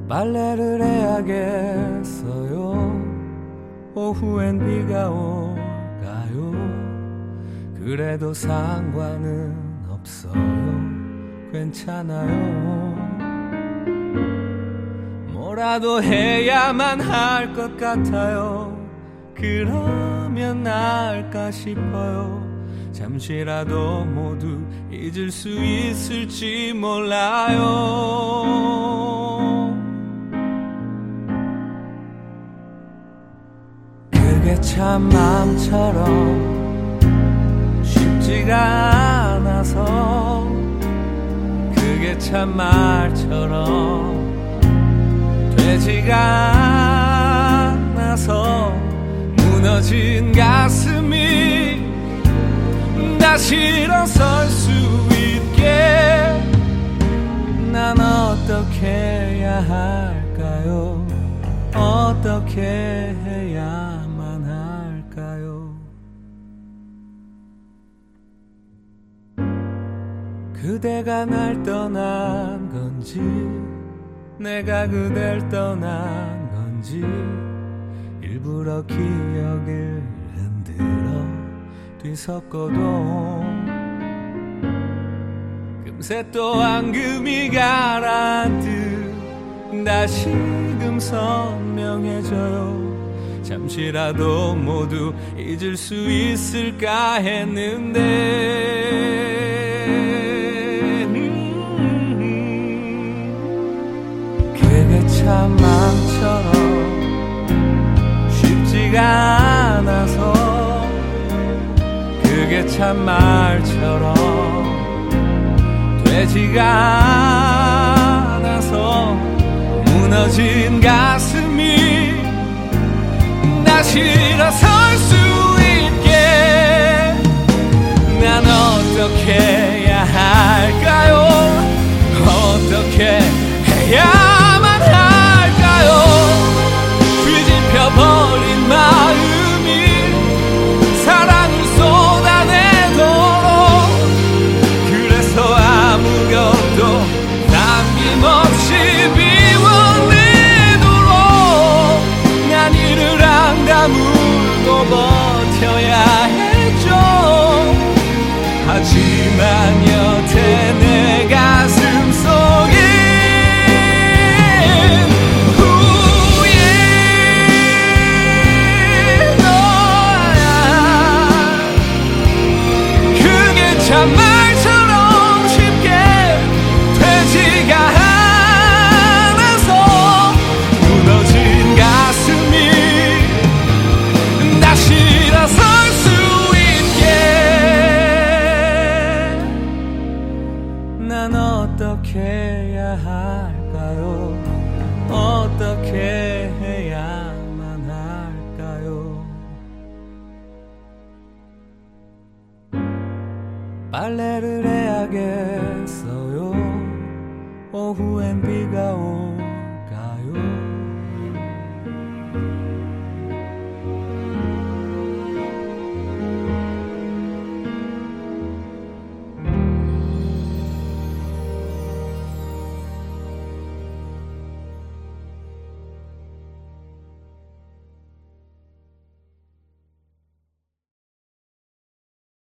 빨래를 해야겠어요. 오후엔 비가 올까요? 그래도 상관은 없어요. 괜찮아요. 뭐라도 해야만 할 것 같아요. 그러면 나을까 싶어요. 잠시라도 모두 잊을 수 있을지 몰라요. 그게 참 마음처럼 쉽지가 않아서, 그게 참 말처럼 되지가 않아서, 무너진 가슴이 다시 일어설 수 있게 난 어떻게 해야 할까요? 어떻게 해야만 할까요? 그대가 날 떠난 건지, 내가 그댈 떠난 건지, 일부러 기억을 흔들어 뒤섞어도 금세 또 앙금이 가라앉듯 다시금 선명해져요. 잠시라도 모두 잊을 수 있을까 했는데, 그게 참 마음처럼 쉽지가 않아서, 그게 참 말처럼 되지가 않아서, 무너진 가슴이 다시 일어설 수 있게 난 어떻게 해야 할까요? 어떻게 해야만 할까요? 뒤집혀버린 마음이 사랑을 쏟아내도록, 그래서 아무것도 남김없이 비워내도록 난 이를 안 다물고 버텨야 했죠. 하지만 여태 내 가슴 속에 말처럼 쉽게 되지가 않아서, 무너진 가슴이 다시 일어설 수 있게 난 어떻게 해야 할까요? 어떻게 해야만 할까요? 빨래를 해야겠어요. 오후엔 비가 오